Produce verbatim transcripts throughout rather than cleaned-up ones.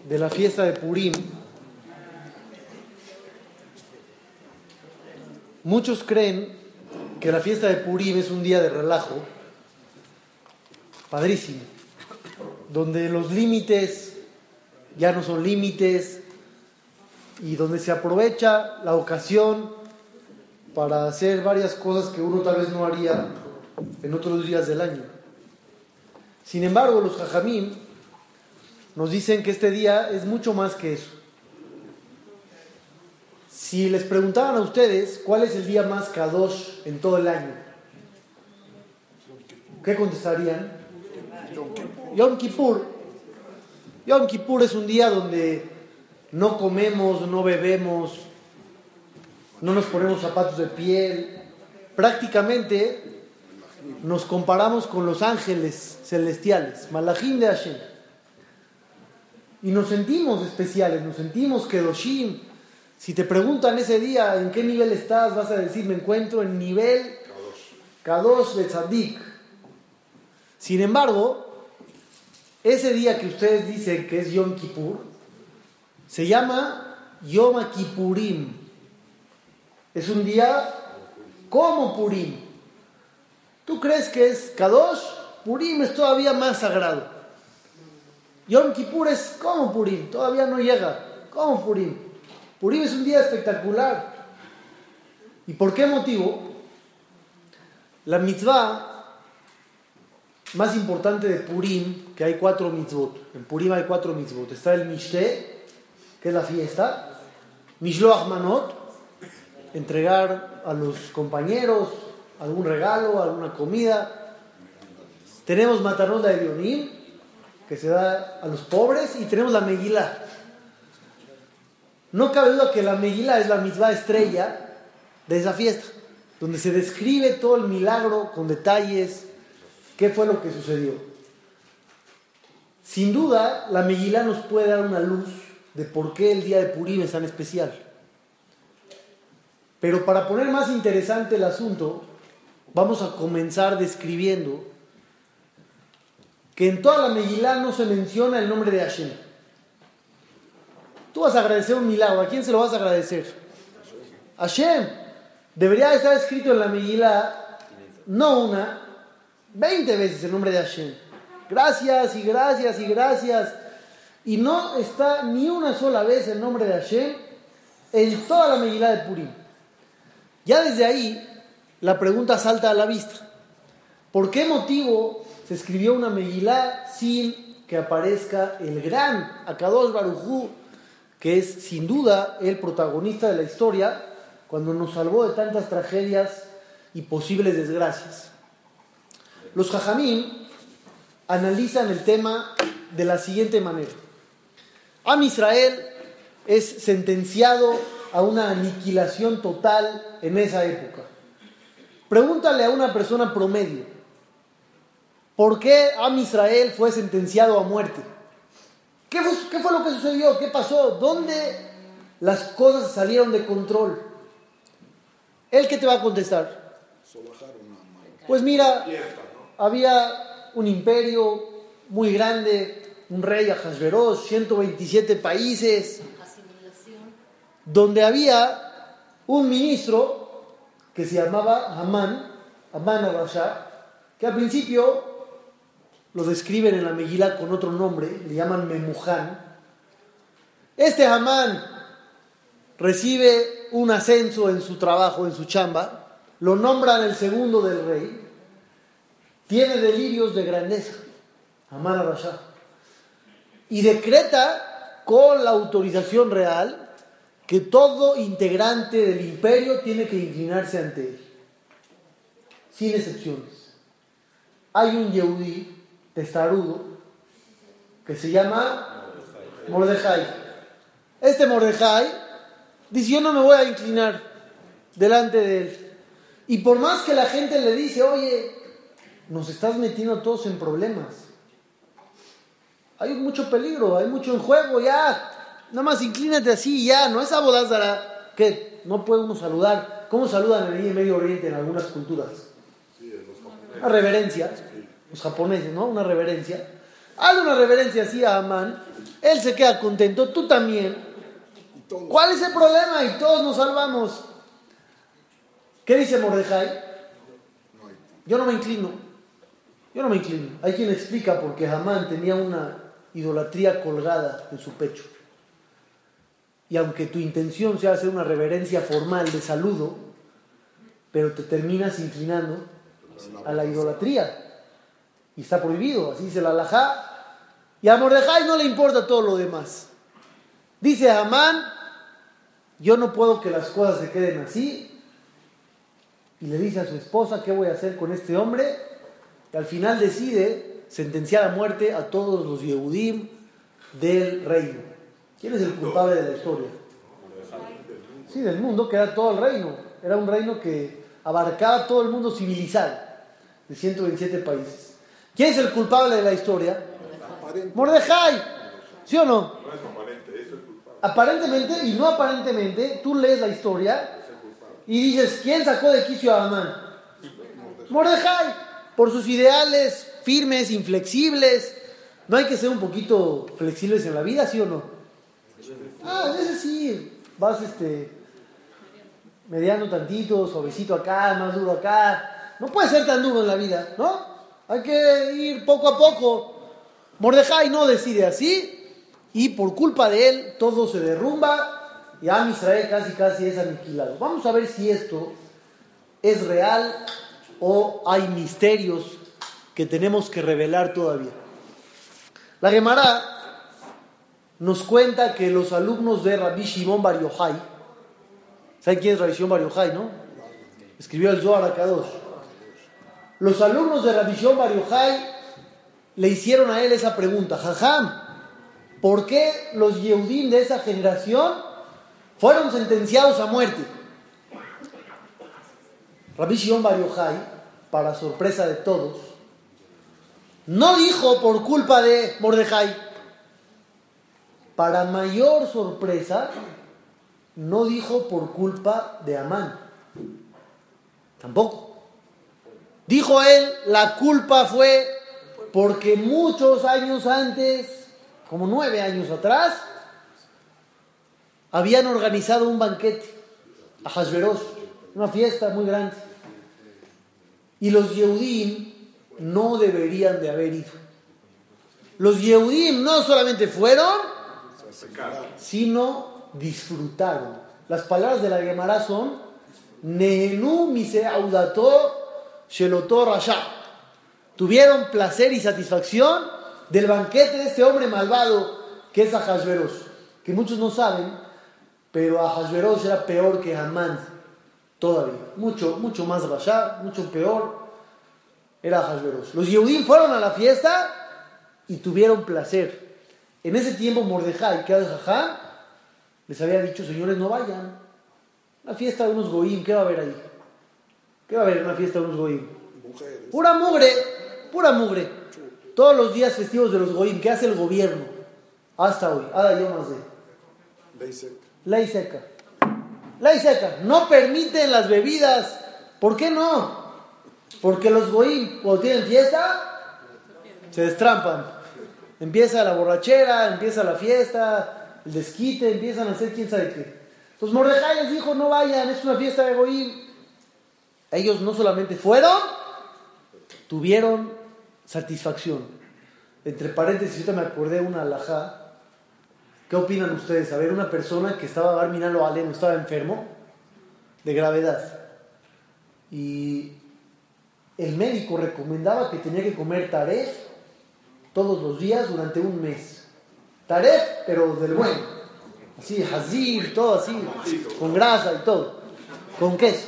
de la fiesta de Purim, muchos creen que la fiesta de Purim es un día de relajo, padrísimo, donde los límites ya no son límites y donde se aprovecha la ocasión para hacer varias cosas que uno tal vez no haría en otros días del año. Sin embargo, los jajamim nos dicen que este día es mucho más que eso. Si les preguntaran a ustedes cuál es el día más kadosh en todo el año, ¿qué contestarían? Yom Kippur. Yom Kippur es un día donde no comemos, no bebemos, no nos ponemos zapatos de piel. Prácticamente nos comparamos con los ángeles celestiales, Malachim de Hashem. Y nos sentimos especiales, nos sentimos kedoshim. Si te preguntan ese día en qué nivel estás, vas a decir, me encuentro en nivel Kadosh de Tzadik. Sin embargo, ese día que ustedes dicen que es Yom Kippur, se llama Yom Kippurim. Es un día como Purim. ¿Tú crees que es Kadosh? Purim es todavía más sagrado. Yom Kippur es como Purim, todavía no llega, como Purim. Purim es un día espectacular. ¿Y por qué motivo? La mitzvah más importante de Purim, que hay cuatro mitzvot. En Purim hay cuatro mitzvot. Está el Mishte, que es la fiesta. Mishloach Manot, entregar a los compañeros algún regalo, alguna comida. Tenemos Matanot de Evionim, que se da a los pobres. Y tenemos la Megilá. No cabe duda que la Megilá es la mitzvah estrella de esa fiesta, donde se describe todo el milagro con detalles. ¿Qué fue lo que sucedió? Sin duda, la Megilá nos puede dar una luz de por qué el día de Purim es tan especial. Pero para poner más interesante el asunto, vamos a comenzar describiendo que en toda la Megilá no se menciona el nombre de Hashem. Tú vas a agradecer un milagro. ¿A quién se lo vas a agradecer? Hashem. Debería estar escrito en la Megilá, no una, veinte veces el nombre de Hashem. Gracias y gracias y gracias. Y no está ni una sola vez el nombre de Hashem en toda la Megilá de Purim. Ya desde ahí la pregunta salta a la vista. ¿Por qué motivo se escribió una Megilá sin que aparezca el gran Akadosh Baruj Hu, que es sin duda el protagonista de la historia, cuando nos salvó de tantas tragedias y posibles desgracias? Los jajamim analizan el tema de la siguiente manera. Am Israel es sentenciado a una aniquilación total en esa época. Pregúntale a una persona promedio, ¿por qué Am Israel fue sentenciado a muerte? ¿Qué fue, qué fue lo que sucedió? ¿Qué pasó? ¿Dónde las cosas salieron de control? ¿Él qué te va a contestar? Pues mira, había un imperio muy grande, un rey Ahasverosh, ciento veintisiete países, donde había un ministro que se llamaba Hamán, Hamán Arashá, que al principio lo describen en la Megilá con otro nombre, le llaman Memuján. Este Hamán recibe un ascenso en su trabajo, en su chamba, lo nombran el segundo del rey, tiene delirios de grandeza, Hamán Arashá, y decreta con la autorización real que todo integrante del imperio tiene que inclinarse ante él, sin excepciones. Hay un Yehudí testarudo que se llama Mordejai. Este Mordejai dice: yo no me voy a inclinar delante de él. Y por más que la gente le dice: oye, nos estás metiendo todos en problemas, hay mucho peligro, hay mucho en juego, ya, nada más inclínate así, ya, no es abodázara, que no puede uno saludar. ¿Cómo saludan en el Medio Oriente en algunas culturas? Una reverencia. Los japoneses, ¿no? Una reverencia. Hazle una reverencia así a Amán, él se queda contento, tú también. ¿Cuál es el problema? Y todos nos salvamos. ¿Qué dice Mordejai? Yo no me inclino. Yo no me inclino. Hay quien explica porque Amán tenía una idolatría colgada en su pecho. Y aunque tu intención sea hacer una reverencia formal de saludo, pero te terminas inclinando a la idolatría. Y está prohibido, así dice la halajá. Y a Mordejai no le importa todo lo demás. Dice Amán, yo no puedo que las cosas se queden así. Y le dice a su esposa, ¿qué voy a hacer con este hombre? Y al final decide sentenciar a muerte a todos los Yehudim del reino. ¿Quién es el culpable de la historia? Sí, del mundo, que era todo el reino. Era un reino que abarcaba todo el mundo civilizado, de ciento veintisiete países. ¿Quién es el culpable de la historia? Mordejai. ¿Sí o no? No es aparente, es el culpable. Aparentemente, y no aparentemente, tú lees la historia y dices, ¿quién sacó de quicio a Amán? Mordejai. Por sus ideales firmes, inflexibles. ¿No hay que ser un poquito flexibles en la vida, sí o no? Ah, a veces sí, vas este, mediano tantito, suavecito acá, más duro acá. No puede ser tan duro en la vida, ¿no? Hay que ir poco a poco. Mordejai no decide así, y por culpa de él todo se derrumba, y Am Israel casi casi es aniquilado. Vamos a ver si esto es real o hay misterios que tenemos que revelar todavía. La Gemara nos cuenta que los alumnos de Rabbi Shimon Bar Yochai, ¿saben quién es Rabbi Shimon Bar Yochai, no? Escribió el Zohar HaKadosh. Los alumnos de Rabbi Shimon Bar Yochai le hicieron a él esa pregunta: Jajam, ¿por qué los Yehudim de esa generación fueron sentenciados a muerte? Rabbi Shimon Bar Yochai, para sorpresa de todos, no dijo por culpa de Mordejai. Para mayor sorpresa, no dijo por culpa de Amán. Tampoco. Dijo él, la culpa fue porque muchos años antes, como nueve años atrás, habían organizado un banquete a Hashverosh, una fiesta muy grande. Y los Yehudim no deberían de haber ido. Los Yehudim no solamente fueron, sino disfrutaron. Las palabras de la Gemara son Nehenu mise audato sheloto rasha. Tuvieron placer y satisfacción del banquete de este hombre malvado que es Ahasverosh, que muchos no saben, pero Ahasverosh era peor que Amán todavía, mucho, mucho más rasha, mucho peor era Ahasverosh. Los Yehudim fueron a la fiesta y tuvieron placer. En ese tiempo Mordejai, que era de Jajam, les había dicho, señores, no vayan. Una fiesta de unos goyim, ¿qué va a haber ahí? ¿Qué va a haber en una fiesta de unos goyim? Mujeres. Pura mugre, pura mugre. Todos los días festivos de los goyim, ¿qué hace el gobierno? Hasta hoy, ahora yo más de. Ley seca. Ley seca. Ley seca. No permiten las bebidas. ¿Por qué no? Porque los goyim, cuando tienen fiesta, se destrampan. Empieza la borrachera, empieza la fiesta, el desquite, empiezan a hacer quién sabe qué. Entonces Mordejai les dijo, no vayan, es una fiesta de goyim. Ellos no solamente fueron, tuvieron satisfacción. Entre paréntesis, ahorita me acordé de una halajá. ¿Qué opinan ustedes? A ver, una persona que estaba bar minalo aleno, estaba enfermo de gravedad. Y el médico recomendaba que tenía que comer taref todos los días durante un mes. Taref, pero del bueno. Así, hazir, todo así, con grasa y todo. Con queso.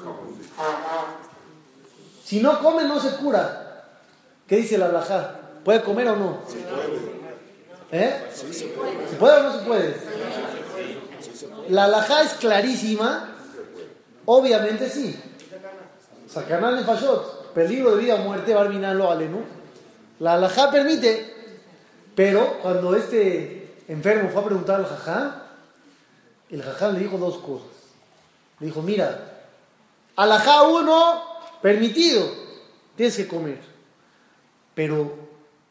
Si no come, no se cura. ¿Qué dice la halajá? ¿Puede comer o no? Sí, puede. ¿Eh? Sí, se puede. ¿Se puede o no se puede? La halajá es clarísima. Obviamente sí. Sacanán de fashot. Peligro de vida o muerte, bar minalo alenu. La halajá permite, pero cuando este enfermo fue a preguntar al jajam, el jajam le dijo dos cosas. Le dijo, mira, halajá uno, permitido, tienes que comer. Pero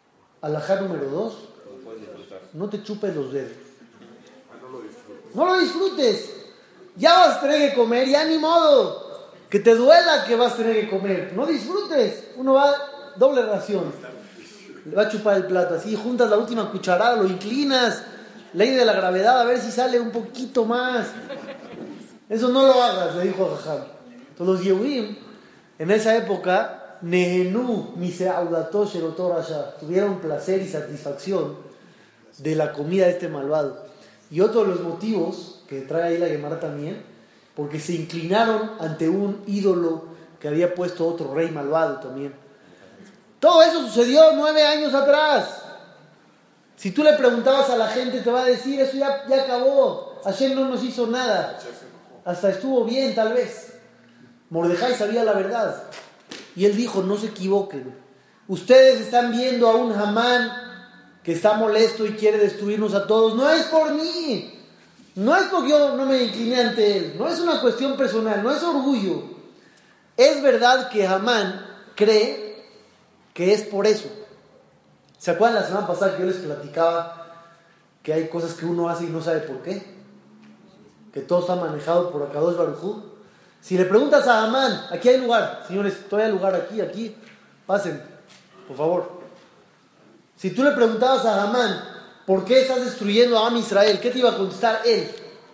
Alajá número dos, no te chupes los dedos. No lo disfrutes. Ya vas a tener que comer, ya ni modo. Que te duela que vas a tener que comer. No disfrutes. Uno va doble ración. Le va a chupar el plato así, juntas la última cucharada, lo inclinas. Ley de la gravedad, a ver si sale un poquito más. Eso no lo hagas, le dijo a Jajam. Entonces los Yehudim, en esa época, Nehenu miseaudato sheroto rasha, tuvieron placer y satisfacción de la comida de este malvado. Y otro de los motivos que trae ahí la Gemara también, porque se inclinaron ante un ídolo que había puesto otro rey malvado también. Todo eso sucedió nueve años atrás. Si tú le preguntabas a la gente, te va a decir, eso ya, ya acabó. Hashem no nos hizo nada. Hasta estuvo bien, tal vez. Mordejai sabía la verdad. Y él dijo, no se equivoquen. Ustedes están viendo a un Hamán que está molesto y quiere destruirnos a todos. No es por mí. No es porque yo no me incliné ante él. No es una cuestión personal. No es orgullo. Es verdad que Hamán cree que es por eso. ¿Se acuerdan la semana pasada que yo les platicaba que hay cosas que uno hace y no sabe por qué? Que todo está manejado por Akadosh Baruj Hu. Si le preguntas a Amán, aquí hay lugar, señores, todavía hay lugar aquí, aquí, pasen, por favor. Si tú le preguntabas a Amán, ¿por qué estás destruyendo a Am Israel? ¿Qué te iba a contestar él?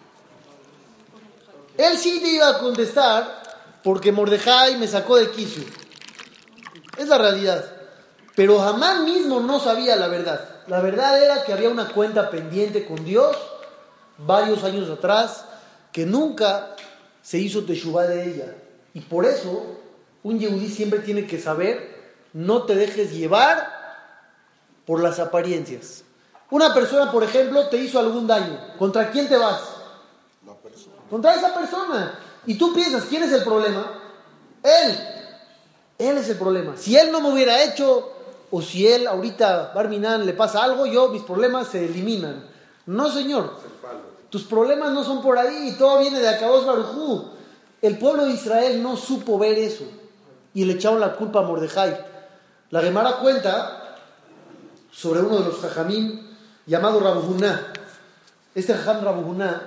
Él sí te iba a contestar porque Mordejai me sacó de quicio. Es la realidad. Pero Amán mismo no sabía la verdad. La verdad era que había una cuenta pendiente con Dios varios años atrás que nunca se hizo teshuvá de ella. Y por eso un yehudí siempre tiene que saber, no te dejes llevar por las apariencias. Una persona, por ejemplo, te hizo algún daño. ¿Contra quién te vas? La persona. Contra esa persona. Y tú piensas, ¿quién es el problema? Él. Él es el problema. Si él no me hubiera hecho, o si él ahorita, Barminan, le pasa algo, yo, mis problemas se eliminan. No, señor. Tus problemas no son por ahí, y todo viene de Akadosh Baruj Hu. El pueblo de Israel no supo ver eso y le echaron la culpa a Mordejai. La Gemara cuenta sobre uno de los jajamim llamado Rabu Huná. Este jajam Rabu Huná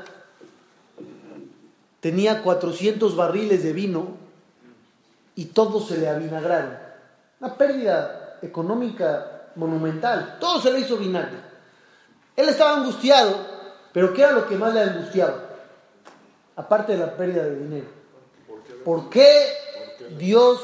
tenía cuatrocientos barriles de vino y todos se le avinagraron. Una pérdida económica monumental. Todo se le hizo vinagre. Él estaba angustiado. Pero ¿qué era lo que más le angustiaba? Aparte de la pérdida de dinero. ¿Por qué Dios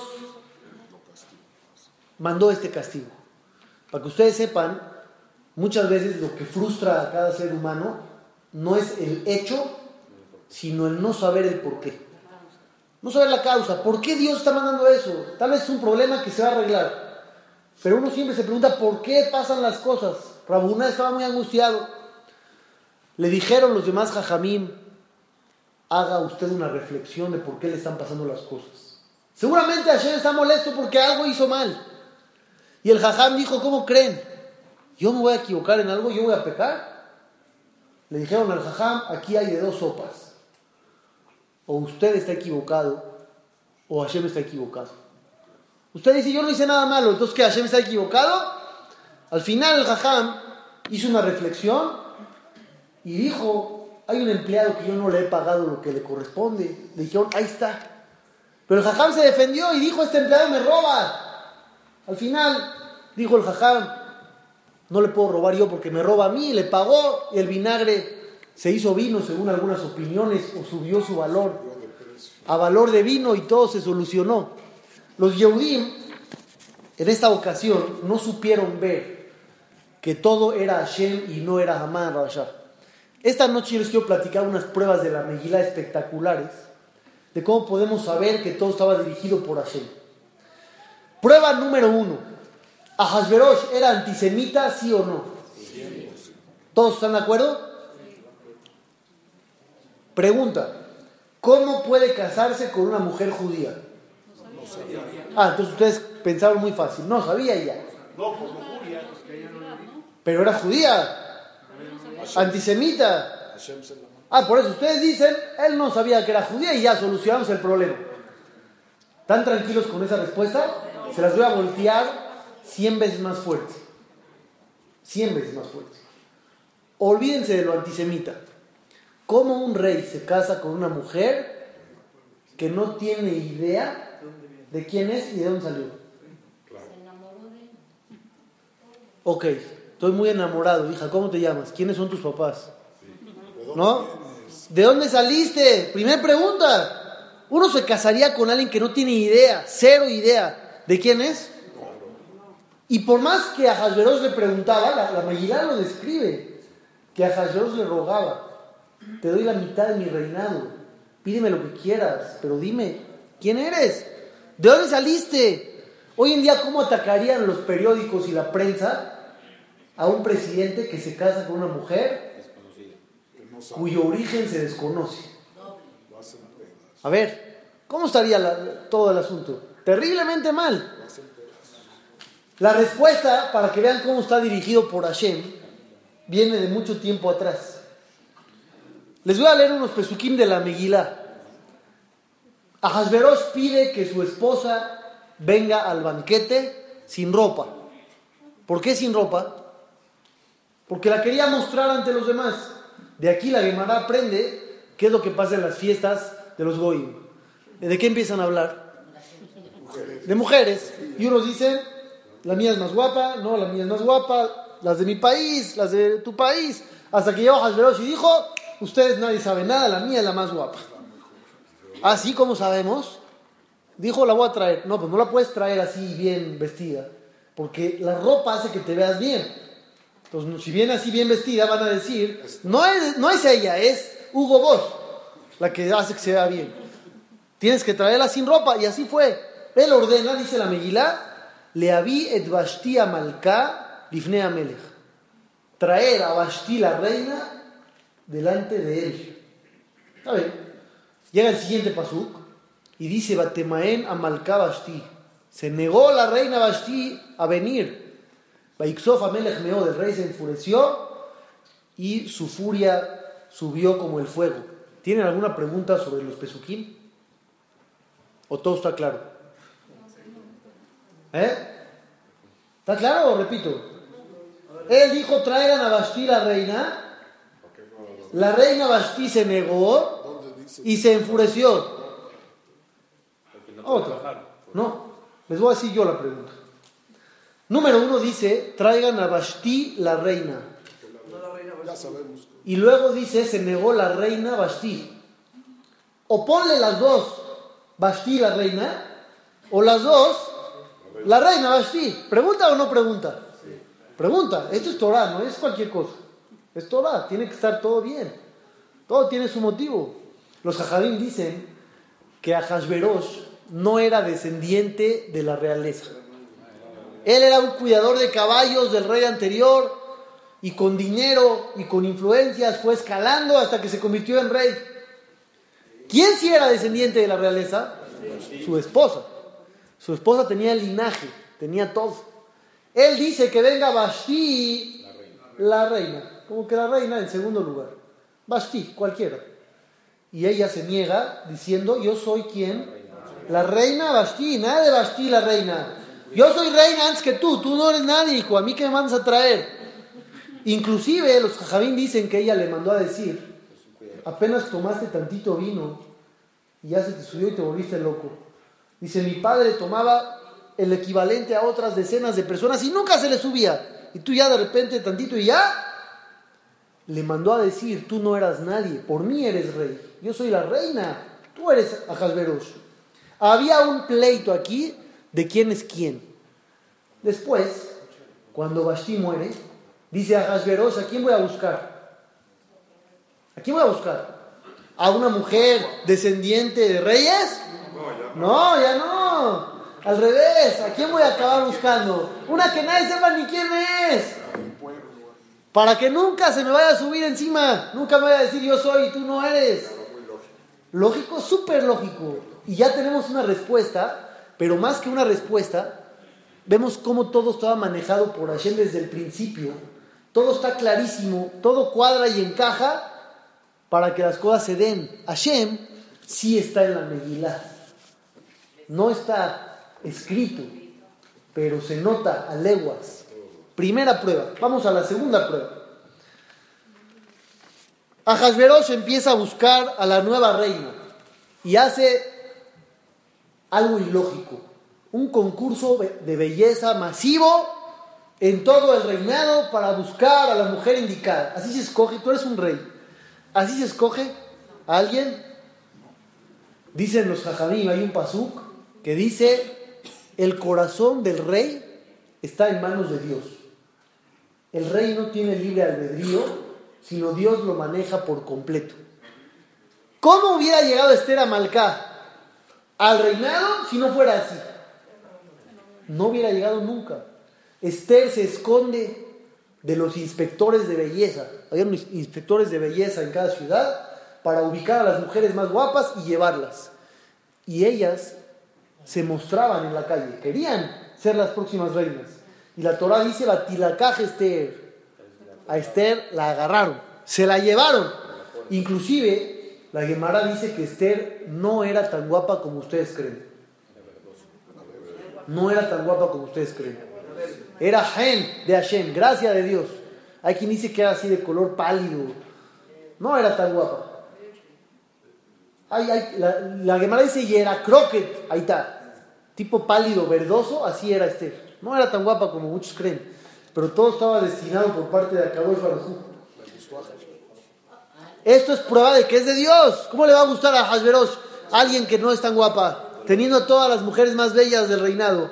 mandó este castigo? Para que ustedes sepan, muchas veces lo que frustra a cada ser humano no es el hecho, sino el no saber el por qué. No saber la causa. ¿Por qué Dios está mandando eso? Tal vez es un problema que se va a arreglar. Pero uno siempre se pregunta ¿por qué pasan las cosas? Rabu Huná estaba muy angustiado. Le dijeron los demás jajamim, haga usted una reflexión de por qué le están pasando las cosas. Seguramente Hashem está molesto porque algo hizo mal. Y el jajam dijo, ¿cómo creen? ¿Yo me voy a equivocar en algo? ¿Yo voy a pecar? Le dijeron al jajam, aquí hay de dos sopas. O usted está equivocado, o Hashem está equivocado. Usted dice, yo no hice nada malo, entonces ¿qué? ¿Hashem está equivocado? Al final el jajam hizo una reflexión y dijo, hay un empleado que yo no le he pagado lo que le corresponde. Le dijeron, ahí está. Pero el jajam se defendió y dijo, este empleado me roba. Al final, dijo el jajam, no le puedo robar yo porque me roba a mí. Le pagó y el vinagre se hizo vino según algunas opiniones o subió su valor a valor de vino y todo se solucionó. Los Yehudim en esta ocasión no supieron ver que todo era Hashem y no era Hamán Rasha. Esta noche yo les quiero platicar unas pruebas de la Megilá espectaculares de cómo podemos saber que todo estaba dirigido por Hashem. Prueba número uno. ¿Ahasverosh era antisemita, sí o no? ¿Todos están de acuerdo? Pregunta. ¿Cómo puede casarse con una mujer judía? Ah, entonces ustedes pensaron muy fácil. No, sabía ella. Pero era judía. Antisemita. Ah, por eso ustedes dicen, él no sabía que era judía y ya solucionamos el problema. ¿Están tranquilos con esa respuesta? Se las voy a voltear cien veces más fuerte. cien veces más fuerte. Olvídense de lo antisemita. ¿Cómo un rey se casa con una mujer que no tiene idea de quién es y de dónde salió? Se enamoró de él. Ok, estoy muy enamorado, hija, ¿cómo te llamas? ¿Quiénes son tus papás? ¿No? ¿De dónde saliste? Primera pregunta. Uno se casaría con alguien que no tiene idea, cero idea de quién es. Y por más que a Ahasverosh le preguntaba, la, la Megilá lo describe, que a Ahasverosh le rogaba: te doy la mitad de mi reinado, pídeme lo que quieras, pero dime, ¿quién eres? ¿De dónde saliste? Hoy en día, ¿cómo atacarían los periódicos y la prensa a un presidente que se casa con una mujer cuyo origen se desconoce? A ver, ¿cómo estaría la, todo el asunto? Terriblemente mal. La respuesta, para que vean cómo está dirigido por Hashem, viene de mucho tiempo atrás. Les voy a leer unos pesukim de la Megilá. Ahasverosh pide que su esposa venga al banquete sin ropa. ¿Por qué sin ropa? Porque la quería mostrar ante los demás. De aquí la Gemara aprende qué es lo que pasa en las fiestas de los goyim. ¿De qué empiezan a hablar? De mujeres. Y unos dicen: la mía es más guapa, no, la mía es más guapa, las de mi país, las de tu país. Hasta que llegó Ahasverosh y dijo: ustedes nadie sabe nada, la mía es la más guapa. Así como sabemos, dijo: la voy a traer. No, pues no la puedes traer así bien vestida, porque la ropa hace que te veas bien. Entonces, si viene así bien vestida, van a decir: no es, no es ella, es Hugo Boss la que hace que se vea bien. Tienes que traerla sin ropa. Y así fue. Él ordena, dice la Megilá: le aví et Vashti a Malká lifnei Amelech, traer a Vashti la reina delante de él. A ver, llega el siguiente pasuk y dice: Batemaen a Malká Vashti, se negó la reina Vashti a venir. Vaiksof Amelech meod, el rey se enfureció y su furia subió como el fuego. ¿Tienen alguna pregunta sobre los pesukim? ¿O todo está claro? ¿Eh? ¿Está claro o repito? Él dijo: traigan a Vashti la reina. La reina Vashti se negó y se enfureció. Otra. No, les voy a decir yo la pregunta. Número uno dice: traigan a Vashti la reina. Y luego dice: se negó la reina Vashti. O ponle las dos, Vashti la reina, o las dos, la reina Vashti. ¿Pregunta o no pregunta? Pregunta. Esto es Torah, no es cualquier cosa. Es Torah, tiene que estar todo bien. Todo tiene su motivo. Los Jajadim dicen que Ahasverosh no era descendiente de la realeza. Él era un cuidador de caballos del rey anterior, y con dinero y con influencias fue escalando hasta que se convirtió en rey. ¿Quién sí era descendiente de la realeza? Su esposa. Su esposa tenía el linaje, tenía todo. Él dice que venga Vashti, la reina. Como que la reina en segundo lugar. Vashti, cualquiera. Y ella se niega diciendo: yo soy ¿quién? La reina Vashti, nada de Vashti la reina. Yo soy reina antes que tú, tú no eres nadie, hijo, a mí que me mandas a traer. Inclusive los Jajabín dicen que ella le mandó a decir: apenas tomaste tantito vino y ya se te subió y te volviste loco. Dice: mi padre tomaba el equivalente a otras decenas de personas y nunca se le subía. Y tú ya de repente tantito y ya. Le mandó a decir: tú no eras nadie, por mí eres rey. Yo soy la reina, tú eres Ahasverosh. Había un pleito aquí de quién es quién. Después, cuando Vashti muere, dice Ahasverosh: ¿a quién voy a buscar? ¿A quién voy a buscar? ¿A una mujer descendiente de reyes? No, ya no. Al revés, ¿a quién voy a acabar buscando? Una que nadie sepa ni quién es. Para que nunca se me vaya a subir encima. Nunca me vaya a decir: yo soy y tú no eres. Lógico, súper lógico. Y ya tenemos una respuesta, pero más que una respuesta, vemos cómo todo estaba manejado por Hashem desde el principio. Todo está clarísimo, todo cuadra y encaja para que las cosas se den. Hashem sí está en la Megilá. No está escrito, pero se nota a leguas. Primera prueba. Vamos a la segunda prueba. Ahasverosh empieza a buscar a la nueva reina y hace algo ilógico. Un concurso de belleza masivo en todo el reinado para buscar a la mujer indicada. Así se escoge, tú eres un rey. Así se escoge a alguien. Dicen los jajamim, hay un pasuk que dice: el corazón del rey está en manos de Dios. El rey no tiene libre albedrío, sino Dios lo maneja por completo. ¿Cómo hubiera llegado Esther a Malcá al reinado si no fuera así? No hubiera llegado nunca. Esther se esconde de los inspectores de belleza. Había unos inspectores de belleza en cada ciudad para ubicar a las mujeres más guapas y llevarlas. Y ellas se mostraban en la calle, querían ser las próximas reinas. Y la Torah dice: Batilakaj Esther. A Esther la agarraron, se la llevaron. Inclusive la Gemara dice que Esther no era tan guapa como ustedes creen. No era tan guapa como ustedes creen. Era Hen de Hashem, gracia de Dios. Hay quien dice que era así de color pálido. No era tan guapa. Hay, hay, la, la Gemara dice y era croquet, ahí está, tipo pálido, verdoso, así era Esther. No era tan guapa como muchos creen, pero todo estaba destinado por parte de Akadosh Baruj Hu. Esto es prueba de que es de Dios. ¿Cómo le va a gustar a Ahasverosh a alguien que no es tan guapa, teniendo a todas las mujeres más bellas del reinado?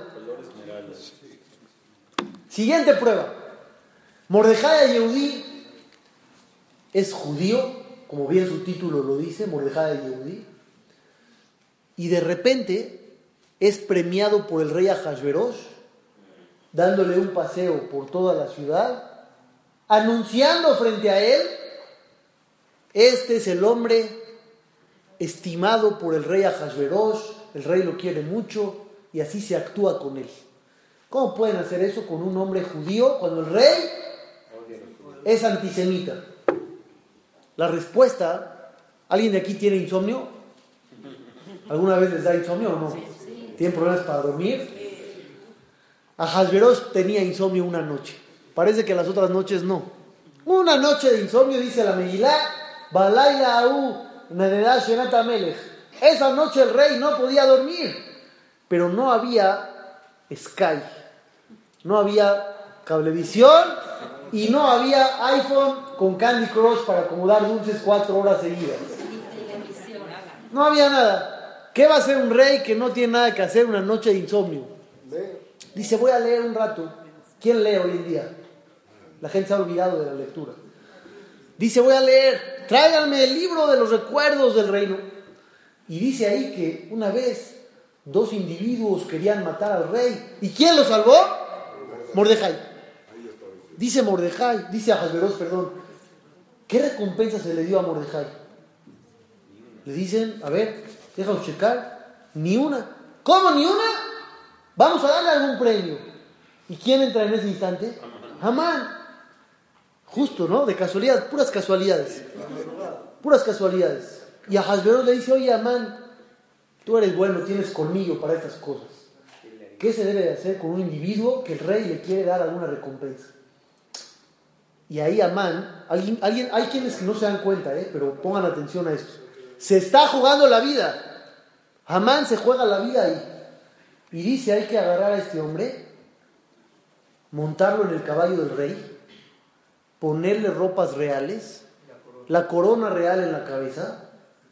Siguiente prueba. Mordejai Yehudí es judío, como bien su título lo dice, Mordejai Yehudí, y de repente es premiado por el rey Ahasverosh, dándole un paseo por toda la ciudad, anunciando frente a él: este es el hombre estimado por el rey Ahasverosh, el rey lo quiere mucho, y así se actúa con él. ¿Cómo pueden hacer eso con un hombre judío cuando el rey es antisemita? La respuesta: ¿alguien de aquí tiene insomnio? ¿Alguna vez les da insomnio o no? ¿Tienen problemas para dormir? Ahasverosh tenía insomnio una noche. Parece que las otras noches no. Una noche de insomnio, dice la Megilá: Balayla Ahu Nededah Shenat HaMelech. Esa noche el rey no podía dormir. Pero no había Sky, no había cablevisión y no había iPhone con Candy Crush para acomodar dulces cuatro horas seguidas. No había nada. ¿Qué va a hacer un rey que no tiene nada que hacer una noche de insomnio? Dice: voy a leer un rato. ¿Quién lee hoy en día? La gente se ha olvidado de la lectura. Dice: voy a leer, tráiganme el libro de los recuerdos del reino. Y dice ahí que una vez dos individuos querían matar al rey. ¿Y quién lo salvó? Mordejai. Dice Mordejai, dice Ahasverosh, perdón, ¿qué recompensa se le dio a Mordejai? Le dicen: a ver, déjame checar. Ni una. ¿Cómo ni una? Vamos a darle algún premio. ¿Y quién entra en ese instante? Amán. Justo, ¿no? De casualidad, puras casualidades. Puras casualidades. Y a Ahasverosh le dice: oye, Amán, tú eres bueno, tienes colmillo para estas cosas. ¿Qué se debe de hacer con un individuo que el rey le quiere dar alguna recompensa? Y ahí Amán, alguien, alguien, hay quienes que no se dan cuenta, ¿eh? Pero pongan atención a esto. Se está jugando la vida. Amán se juega la vida ahí. Y dice: hay que agarrar a este hombre, montarlo en el caballo del rey, ponerle ropas reales, la corona real en la cabeza,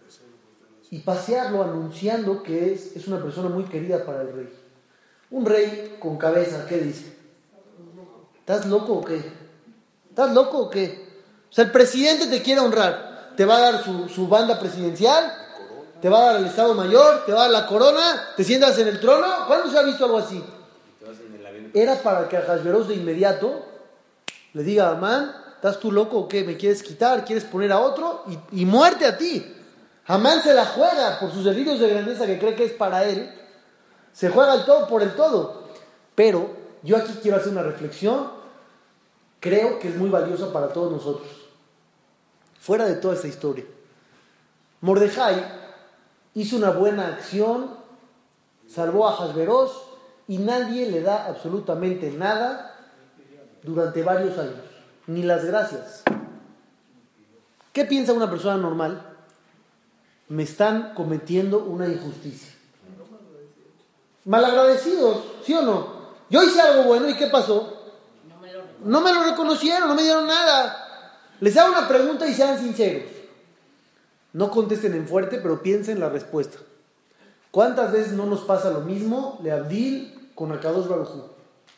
y pasearlo anunciando que es, es una persona muy querida para el rey. Un rey con cabeza, ¿qué dice? ¿Estás loco o qué? ¿Estás loco o qué? O sea, el presidente te quiere honrar, te va a dar su, su banda presidencial, te va a dar el estado mayor, te va a dar la corona, te sientas en el trono. ¿Cuándo se ha visto algo así? Era para que a Ahasverosh de inmediato le diga a Amán: ¿estás tú loco o qué? ¿Me quieres quitar? ¿Quieres poner a otro? Y, y muerte a ti. Amán se la juega por sus delirios de grandeza que cree que es para él. Se juega el todo por el todo. Pero yo aquí quiero hacer una reflexión. Creo que es muy valiosa para todos nosotros. Fuera de toda esta historia, Mordejai hizo una buena acción, salvó a Ahasverosh y nadie le da absolutamente nada durante varios años, ni las gracias. ¿Qué piensa una persona normal? Me están cometiendo una injusticia. Malagradecidos, ¿sí o no? Yo hice algo bueno, ¿y qué pasó? No me lo reconocieron, no me dieron nada. Les hago una pregunta y sean sinceros. No contesten en fuerte, pero piensen la respuesta. ¿Cuántas veces no nos pasa lo mismo, le Abdil, con Akadosh Baruj Hu?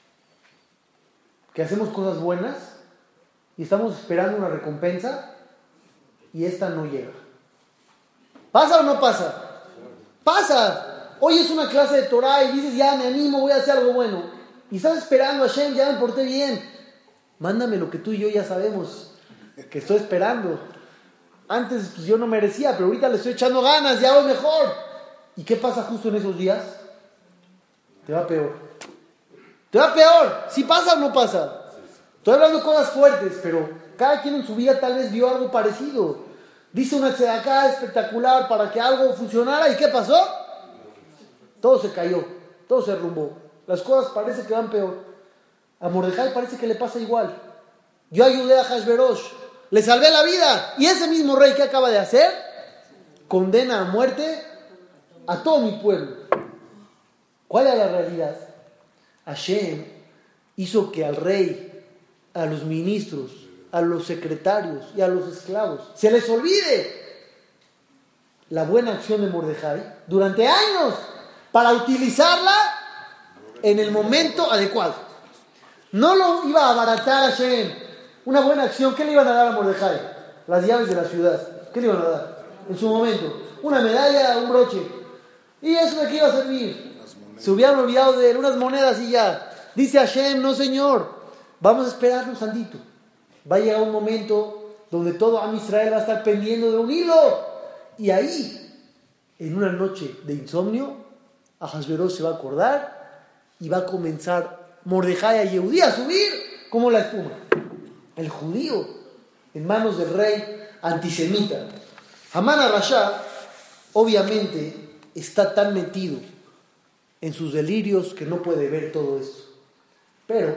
Que hacemos cosas buenas y estamos esperando una recompensa y esta no llega. ¿Pasa o no pasa? Pasa. Hoy es una clase de Torah y dices, ya me animo, voy a hacer algo bueno. Y estás esperando a Hashem, ya me porté bien. Mándame lo que tú y yo ya sabemos, que estoy esperando. Antes pues, yo no merecía, pero ahorita le estoy echando ganas, ya voy mejor. ¿Y qué pasa justo en esos días? Te va peor. Te va peor. ¿Sí pasa o no pasa? Estoy hablando de cosas fuertes, pero cada quien en su vida tal vez vio algo parecido. Dice una tzedaká espectacular para que algo funcionara. ¿Y qué pasó? Todo se cayó. Todo se derrumbó. Las cosas parece que van peor. A Mordejai parece que le pasa igual. Yo ayudé a Hashverosh. Le salvé la vida. Y ese mismo rey que acaba de hacer, condena a muerte a todo mi pueblo. ¿Cuál es la realidad? Hashem hizo que al rey, a los ministros, a los secretarios y a los esclavos se les olvide la buena acción de Mordejai durante años para utilizarla en el momento adecuado. No lo iba a abaratar Hashem. Una buena acción, ¿qué le iban a dar a Mordejai? Las llaves de la ciudad. ¿Qué le iban a dar? En su momento, una medalla, un broche. ¿Y eso de qué iba a servir? Se hubieran olvidado de él, unas monedas y ya. Dice Hashem, no señor, vamos a esperarnos tantito. Va a llegar un momento donde todo Am Israel va a estar pendiendo de un hilo. Y ahí, en una noche de insomnio, Ahasverosh se va a acordar y va a comenzar Mordejai a Yehudí a subir como la espuma. El judío en manos del rey antisemita. Hamán HaRashá, obviamente, está tan metido en sus delirios que no puede ver todo esto. Pero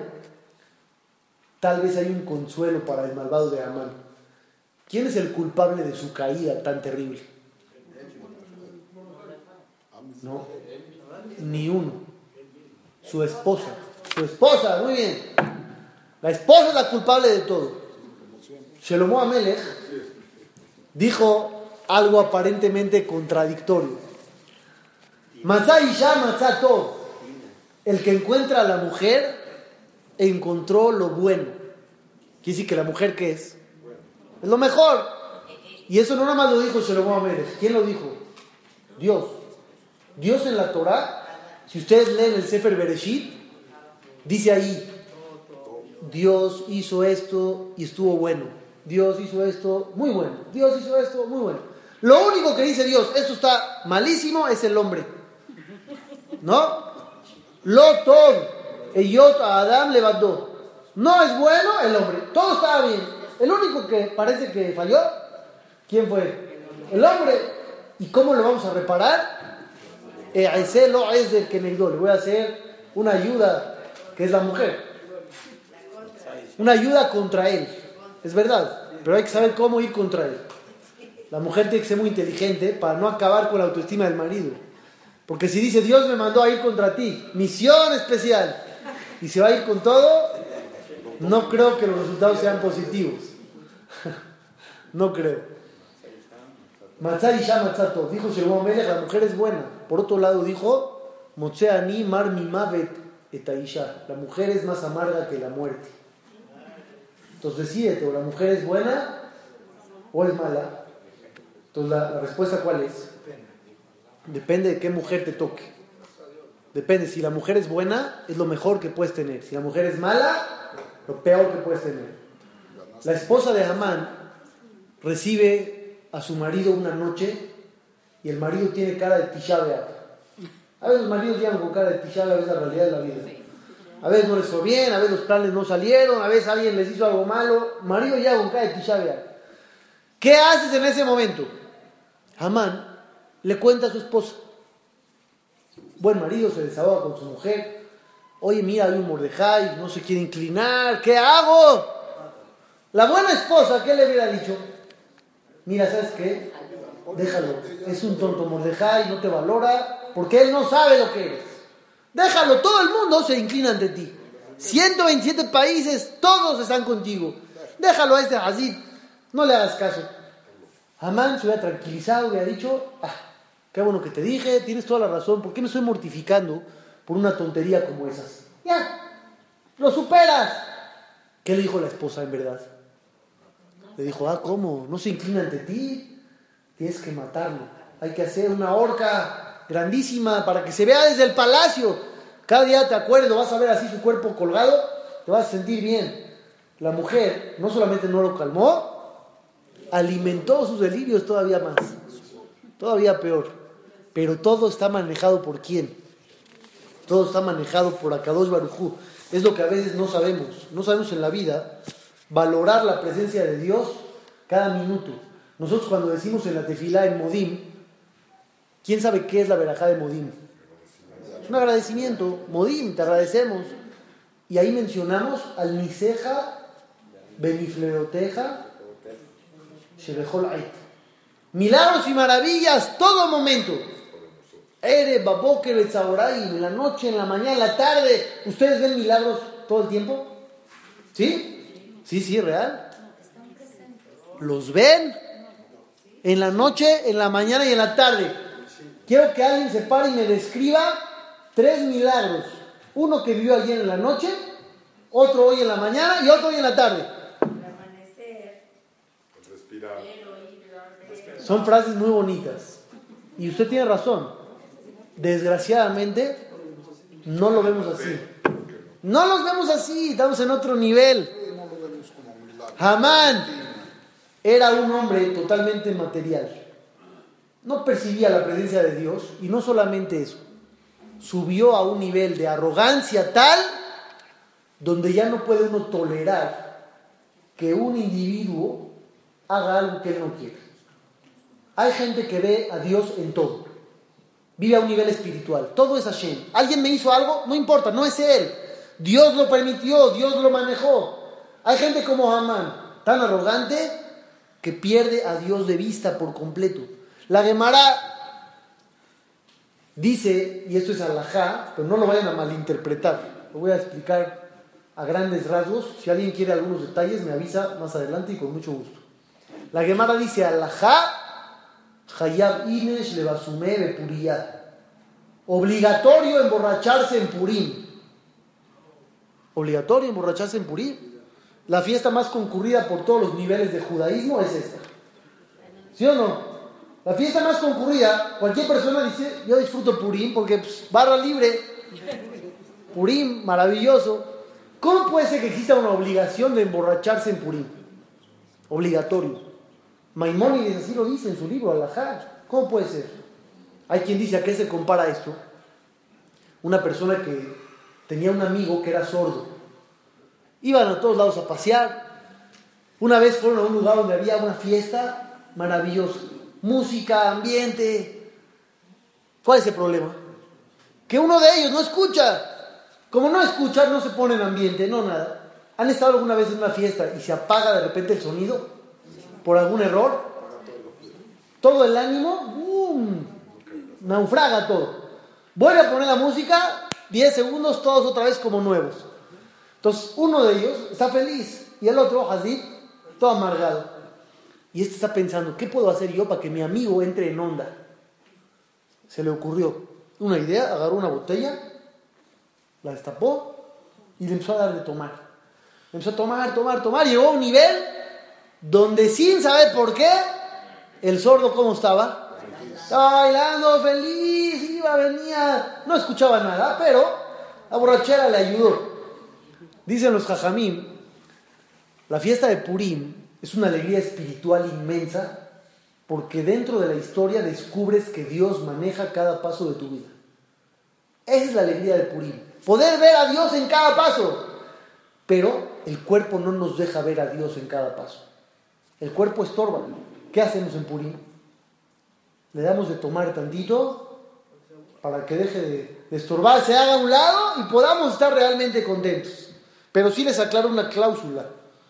tal vez hay un consuelo para el malvado de Hamán. ¿Quién es el culpable de su caída tan terrible? No, ni uno. Su esposa. Su esposa, muy bien. La esposa es la culpable de todo. Shelomo Amelech dijo algo aparentemente contradictorio. Matzá Isha, Matzá Tov. El que encuentra a la mujer encontró lo bueno. Quiere decir que la mujer, ¿qué es? Es lo mejor. Y eso no nada más lo dijo Shelomo Amelech. ¿Quién lo dijo? Dios. Dios en la Torah, si ustedes leen el Sefer Bereshit, dice ahí, Dios hizo esto y estuvo bueno. Dios hizo esto muy bueno. Dios hizo esto muy bueno. Lo único que dice Dios, esto está malísimo, es el hombre. ¿No? Lo tov, eyot a Adam levantó. No es bueno el hombre. Todo estaba bien. El único que parece que falló, ¿quién fue? El hombre. ¿Y cómo lo vamos a reparar? Ese lo es del que me dio. Le voy a hacer una ayuda, que es la mujer. Una ayuda contra él. Es verdad. Pero hay que saber cómo ir contra él. La mujer tiene que ser muy inteligente para no acabar con la autoestima del marido. Porque si dice, Dios me mandó a ir contra ti, misión especial, y se va a ir con todo, no creo que los resultados sean positivos. No creo. Matzah Isha Matzah Tov. Dijo Shelomo Amelech, la mujer es buena. Por otro lado dijo, Motzeh ani mar mimavet et Isha. La mujer es más amarga que la muerte. Entonces decídete, o la mujer es buena o es mala. Entonces la, la respuesta ¿cuál es? Depende de qué mujer te toque. Depende, si la mujer es buena, es lo mejor que puedes tener. Si la mujer es mala, lo peor que puedes tener. La esposa de Hamán recibe a su marido una noche y el marido tiene cara de Tisha B'Av. A veces los maridos llegan con cara de Tisha B'Av, a veces la realidad de la vida. A veces no les fue bien, a veces los planes no salieron, a veces alguien les hizo algo malo. El marido llega con cara de Tisha B'Av. ¿Qué haces en ese momento? Hamán le cuenta a su esposa. Buen marido, se desahoga con su mujer. Oye, mira, hay un Mordejai, no se quiere inclinar, ¿qué hago? La buena esposa, ¿qué le hubiera dicho? Mira, ¿sabes qué? Déjalo, es un tonto Mordejai, no te valora, porque él no sabe lo que eres. Déjalo, todo el mundo se inclina ante ti. ciento veintisiete países, todos están contigo. Déjalo a este Hazid, no le hagas caso. Amán se hubiera tranquilizado, hubiera dicho, ah, qué bueno que te dije, tienes toda la razón, ¿por qué me estoy mortificando por una tontería como esas? Ya, lo superas. ¿Qué le dijo la esposa en verdad? Le dijo, ah, ¿cómo? ¿No se inclina ante ti? Tienes que matarlo. Hay que hacer una horca grandísima para que se vea desde el palacio. Cada día te acuerdas, vas a ver así su cuerpo colgado, te vas a sentir bien. La mujer no solamente no lo calmó, alimentó sus delirios todavía más, todavía peor. Pero todo está manejado por ¿quién? Todo está manejado por Akadosh Baruj Hu. Es lo que a veces no sabemos. No sabemos en la vida valorar la presencia de Dios cada minuto. Nosotros cuando decimos en la tefilá, en Modim, ¿quién sabe qué es la verajá de Modim? Es un agradecimiento. Modim, te agradecemos. Y ahí mencionamos al Niseja Benifleroteja Shebehol Ait. Milagros y maravillas todo momento. Ere, Baboker, Betzaboray, en la noche, en la mañana, en la tarde. ¿Ustedes ven milagros todo el tiempo? ¿Sí? Sí, sí, real. ¿Los ven? En la noche, en la mañana y en la tarde. Quiero que alguien se pare y me describa tres milagros. Uno que vivió ayer en la noche, otro hoy en la mañana y otro hoy en la tarde. Son frases muy bonitas. Y usted tiene razón. Desgraciadamente, no lo vemos así. No los vemos así, estamos en otro nivel. Hamán era un hombre totalmente material. No percibía la presencia de Dios, y no solamente eso, subió a un nivel de arrogancia tal donde ya no puede uno tolerar que un individuo haga algo que él no quiere. Hay gente que ve a Dios en todo, vive a un nivel espiritual, todo es Hashem. Alguien me hizo algo, no importa, no es él, Dios lo permitió, Dios lo manejó. Hay gente como Hamán, tan arrogante que pierde a Dios de vista por completo. La Gemara dice, y esto es alajá, pero no lo vayan a malinterpretar, lo voy a explicar a grandes rasgos. Si alguien quiere algunos detalles me avisa más adelante y con mucho gusto. La Gemara dice alajá Hayab Inesh Levasume Bepuriyah, obligatorio emborracharse en Purim. Obligatorio emborracharse en Purim. La fiesta más concurrida por todos los niveles de judaísmo es esta. ¿Sí o no? La fiesta más concurrida, cualquier persona dice, yo disfruto Purim porque pues, barra libre. Purim, maravilloso. ¿Cómo puede ser que exista una obligación de emborracharse en Purim? Obligatorio. Maimónides así lo dice en su libro, Alajá. ¿Cómo puede ser? Hay quien dice, ¿a qué se compara esto? Una persona que tenía un amigo que era sordo. Iban a todos lados a pasear. Una vez fueron a un lugar donde había una fiesta maravillosa. Música, ambiente. ¿Cuál es el problema? Que uno de ellos no escucha. Como no escucha, no se pone en ambiente, no nada. ¿Han estado alguna vez en una fiesta y se apaga de repente el sonido? ¿Por algún error? Todo el ánimo, ¡boom!, naufraga todo. Vuelve a poner la música, diez segundos, todos otra vez como nuevos. Entonces, uno de ellos está feliz y el otro, Hazid, todo amargado. Y este está pensando, ¿qué puedo hacer yo para que mi amigo entre en onda? Se le ocurrió una idea, agarró una botella, la destapó y le empezó a dar de tomar. Le empezó a tomar, tomar, tomar, llegó a un nivel donde sin saber por qué, el sordo, ¿cómo estaba? Estaba bailando, feliz, iba, venía, no escuchaba nada, pero la borrachera le ayudó. Dicen los jajamim, la fiesta de Purim es una alegría espiritual inmensa porque dentro de la historia descubres que Dios maneja cada paso de tu vida. Esa es la alegría de Purim, poder ver a Dios en cada paso, pero el cuerpo no nos deja ver a Dios en cada paso. El cuerpo estorba. ¿Qué hacemos en Purim? Le damos de tomar tantito para que deje de, de estorbar se haga a un lado y podamos estar realmente contentos. Pero sí les aclaro una cláusula.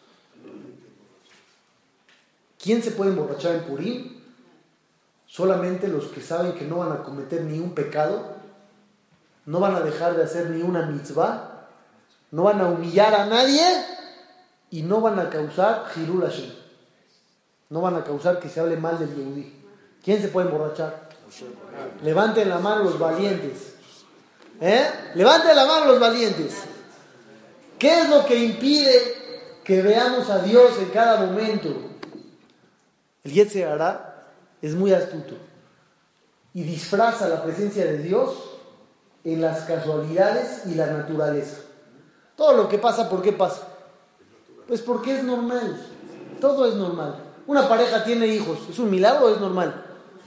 ¿Quién se puede emborrachar en Purim? Solamente los que saben que no van a cometer ni un pecado, no van a dejar de hacer ni una mitzvah, no van a humillar a nadie y no van a causar Hilul Hashem. No van a causar que se hable mal del Yehudí. ¿Quién se puede emborrachar? Levanten la mano los valientes. ¿Eh? Levanten la mano los valientes. ¿Qué es lo que impide que veamos a Dios en cada momento? El Yetzer Hará es muy astuto y disfraza la presencia de Dios en las casualidades y la naturaleza. Todo lo que pasa, ¿por qué pasa? Pues porque es normal. Todo es normal. Una pareja tiene hijos, ¿es un milagro o es normal?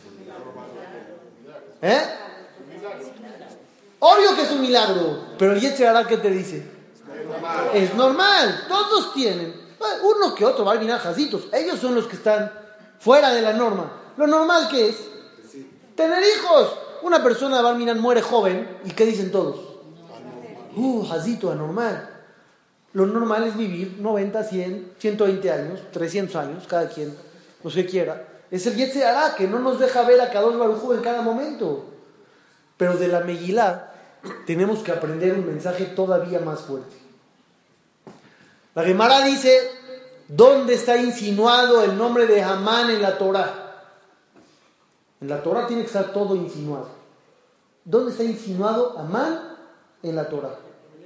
¿Eh? Obvio que es un milagro, pero el Yetzer Hará, ¿qué te dice? Es normal, todos tienen. Uno que otro va a mirar jazitos. Ellos son los que están fuera de la norma. Lo normal que es tener hijos. Una persona va a mirar muere joven y ¿qué dicen todos? Uh, jazito, anormal. Lo normal es vivir noventa, cien, ciento veinte años, trescientos años, cada quien, no sé quiera. Es el Yetzer Hará que no nos deja ver a Kadosh Baruj Hu en cada momento. Pero de la Megilá tenemos que aprender un mensaje todavía más fuerte. La Gemara dice, ¿dónde está insinuado el nombre de Hamán en la Torah? En la Torah tiene que estar todo insinuado. ¿Dónde está insinuado Hamán en la Torah?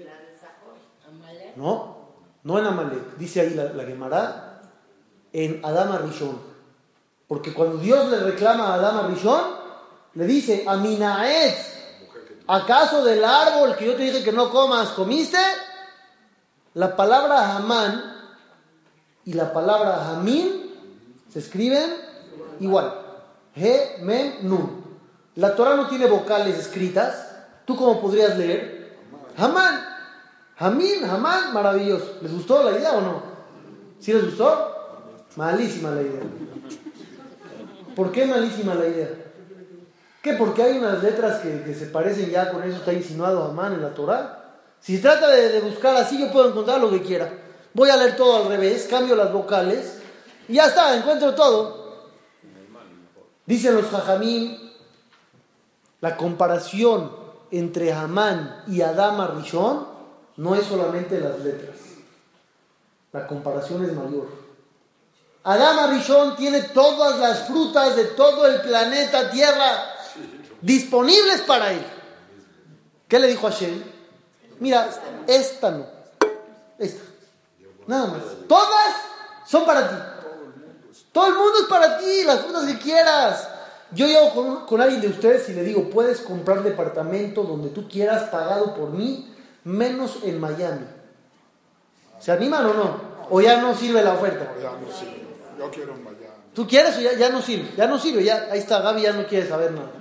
No, no en Amalek. Dice ahí la, la Gemara, en Adam Arishon. Porque cuando Dios le reclama a Adam Arishon, le dice, Aminaet, ¿acaso del árbol que yo te dije que no comas, comiste? La palabra Hamán y la palabra Hamín se escriben igual. He, Mem, Nun. La Torah no tiene vocales escritas. ¿Tú cómo podrías leer? Hamán. Hamín, Hamán, maravilloso. ¿Les gustó la idea o no? ¿Sí les gustó? Malísima la idea. ¿Por qué malísima la idea? ¿Qué? Porque hay unas letras que, que se parecen ya, con eso está insinuado Hamán en la Torah. Si se trata de, de buscar así, yo puedo encontrar lo que quiera. Voy a leer todo al revés, cambio las vocales y ya está, encuentro todo. Dicen los Jajamim, la comparación entre Hamán y Adam Arishon no es solamente las letras. La comparación es mayor. Adam Arishon tiene todas las frutas de todo el planeta Tierra disponibles para él. ¿Qué le dijo a Hashem? Mira, esta no, esta, nada más. Todas son para ti. Todo el mundo es para ti, las frutas que quieras. Yo llego con, con alguien de ustedes y le digo, puedes comprar departamento donde tú quieras, pagado por mí, menos en Miami. ¿Se animan o no? ¿O ya no sirve la oferta? Ya no sirve. Yo quiero en Miami. ¿Tú quieres o ya, ya no sirve? Ya no sirve, ya, ahí está, Gaby ya no quiere saber nada.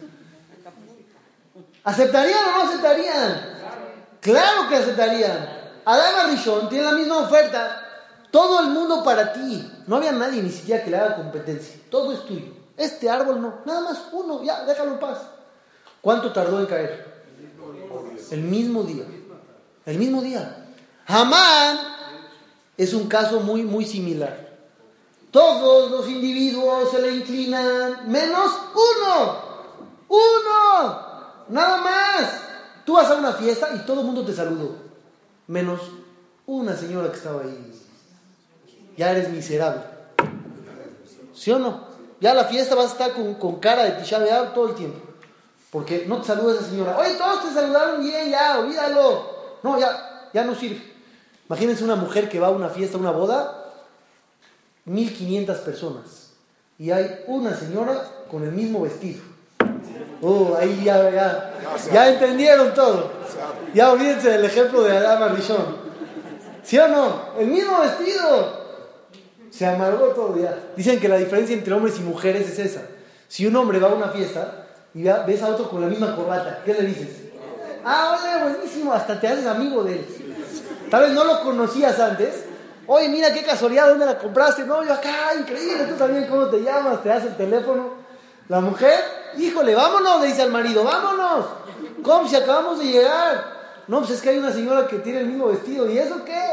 ¿Aceptarían o no aceptarían? Claro que aceptarían. Adam Arishon tiene la misma oferta. Todo el mundo para ti. No había nadie ni siquiera que le haga competencia. Todo es tuyo. Este árbol no. Nada más uno. Ya, déjalo en paz. ¿Cuánto tardó en caer? El mismo día. El mismo día. Hamán es un caso muy, muy similar. Todos los individuos se le inclinan. Menos uno. Uno. Nada más. Tú vas a una fiesta y todo el mundo te saludó, menos una señora que estaba ahí. Ya eres miserable. ¿Sí o no? Ya la fiesta vas a estar con, con cara de Tisha B'Av todo el tiempo. Porque no te saluda esa señora. Oye, todos te saludaron bien, ya, olvídalo. No, ya, ya no sirve. Imagínense una mujer que va a una fiesta, a una boda, mil quinientas personas. Y hay una señora con el mismo vestido. Oh, ahí ya, ya, ya entendieron todo. Ya olvídense del ejemplo de Adam Arishon. ¿Sí o no? El mismo vestido. Se amargó todo ya. Dicen que la diferencia entre hombres y mujeres es esa. Si un hombre va a una fiesta y ves a otro con la misma corbata, ¿qué le dices? Ah, oye, buenísimo, hasta te haces amigo de él. Tal vez no lo conocías antes. Oye, mira qué casualidad, ¿dónde la compraste? No, yo acá, increíble, tú también, ¿cómo te llamas? Te das el teléfono. La mujer, híjole, vámonos, le dice al marido, vámonos. ¿Cómo si acabamos de llegar? No, pues es que hay una señora que tiene el mismo vestido. ¿Y eso qué?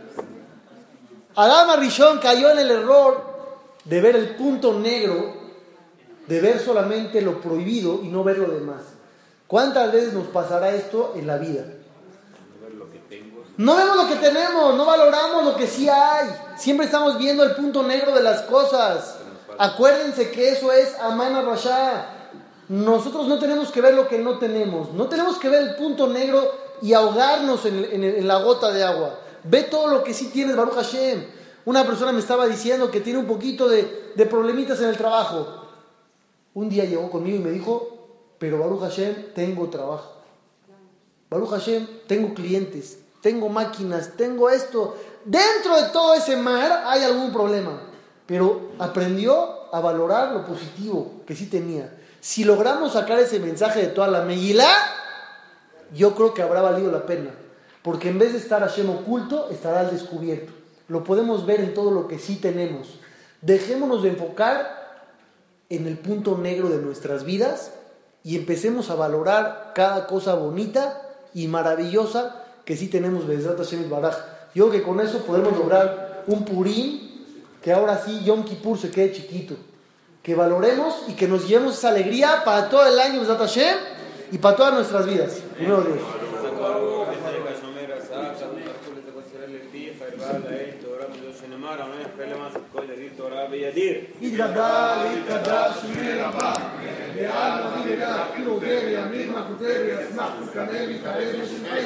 Adán Rishon cayó en el error de ver el punto negro, de ver solamente lo prohibido y no ver lo demás. ¿Cuántas veces nos pasará esto en la vida? No vemos lo que tenemos, no valoramos lo que sí hay. Siempre estamos viendo el punto negro de las cosas. Acuérdense que eso es Amana Rasha. Nosotros no tenemos que ver lo que no tenemos. No tenemos que ver el punto negro y ahogarnos en, en, en la gota de agua. Ve todo lo que sí tienes, Baruch Hashem. Una persona me estaba diciendo que tiene un poquito de, de problemitas en el trabajo. Un día llegó conmigo y me dijo, pero Baruch Hashem, tengo trabajo. Baruch Hashem, tengo clientes, tengo máquinas, tengo esto. Dentro de todo ese mar hay algún problema. Pero aprendió a valorar lo positivo que sí tenía. Si logramos sacar ese mensaje de toda la Megilá, yo creo que habrá valido la pena. Porque en vez de estar Hashem oculto, estará al descubierto. Lo podemos ver en todo lo que sí tenemos. Dejémonos de enfocar en el punto negro de nuestras vidas y empecemos a valorar cada cosa bonita y maravillosa que sí tenemos Be'ezrat Hashem Baraj. Yo creo que con eso podemos lograr un Purim que ahora sí Yom Kippur se quede chiquito. Que valoremos y que nos llevemos esa alegría para todo el año Be'ezrat Hashem y para todas nuestras vidas. Primero Dios. יתגדל, יתקדש, יהיה רבה, ועד נביא וגע, אפילו גר, ימין, מחותר, ויצמח, ותקנא, ויתערב,